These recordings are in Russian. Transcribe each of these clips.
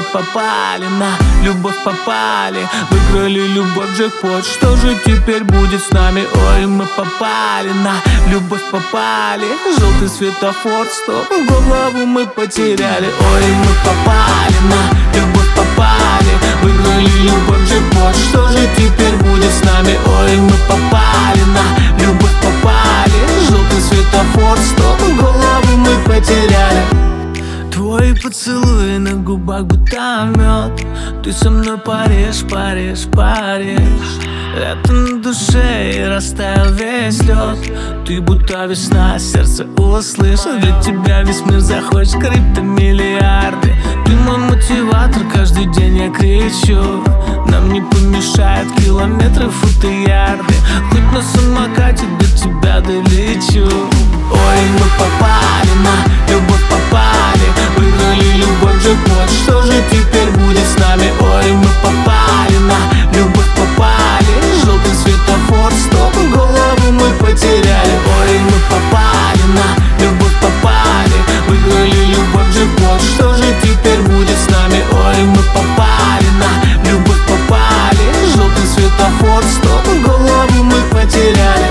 попали на любовь, попали. Выиграли любовь, джекпот, что же теперь будет с нами? Ой, мы попали на любовь, попали. Желтый светофор, стоп, голову мы потеряли. Ой, мы попали на любовь, попали. Выиграли любовь, джекпот, что же теперь будет с нами? Ой, мы попали на любовь, попали. Желтый светофор, стоп, голову мы потеряли. Твои поцелуи на губах будто мед. Ты со мной паришь, паришь, паришь. Лето на душе и растаял весь лед. Ты будто весна, сердце услышал. Для тебя весь мир захочет криптомиллиарды. Ты мой мотиватор, каждый день я кричу. Нам не помешают километры, футы, ярды. Хоть на самокате до тебя долечу. Ой, мы попали на любовь, попали. Выиграли любовь, джекпот, что же теперь будет с нами? Ой, мы попали на любовь, попали. Желтый светофор, стоп, голову мы потеряли. Ой, мы попали на любовь, попали. Выиграли любовь, джекпот, что же теперь будет с нами? Ой, мы попали на любовь, попали. Желтый светофор, стоп, голову мы потеряли.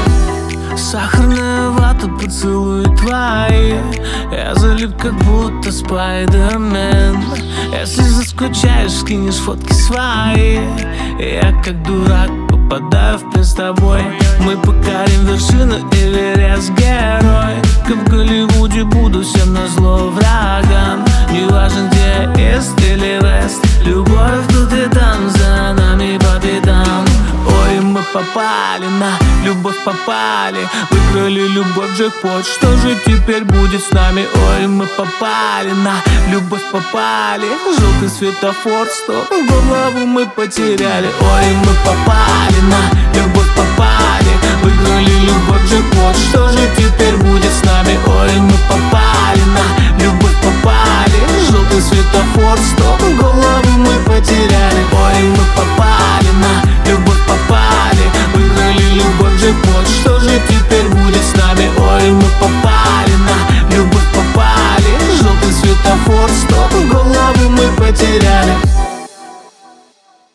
Сахарная вата, поцелуи твои. Я залип, как будто Спайдермен. Если заскучаешь, скинешь фотки свои. Я как дурак попадаю в плен с тобой. Мы покорим вершину, Эверест, герой. Как в Голливуде, буду всем назло врагам. Не важно, где эст или вест. Любовь тут и там, за нами по пятам. Ой, мы попали на любовь, попали. Выиграли любовь, джекпот, что же теперь будет с нами? Ой, мы попали на любовь, попали. Желтый светофор, стоп, голову мы потеряли. Ой, мы попали на любовь, попали. Выиграли любовь, джекпот, что же теперь будет с нами? Ой, мы попали на любовь, попали. Желтый светофор, стоп, голову мы потеряли. Ой, мы попали на любовь, попали. Выиграли любовь, джекпот, что же теперь будет с нами? Ой, мы попали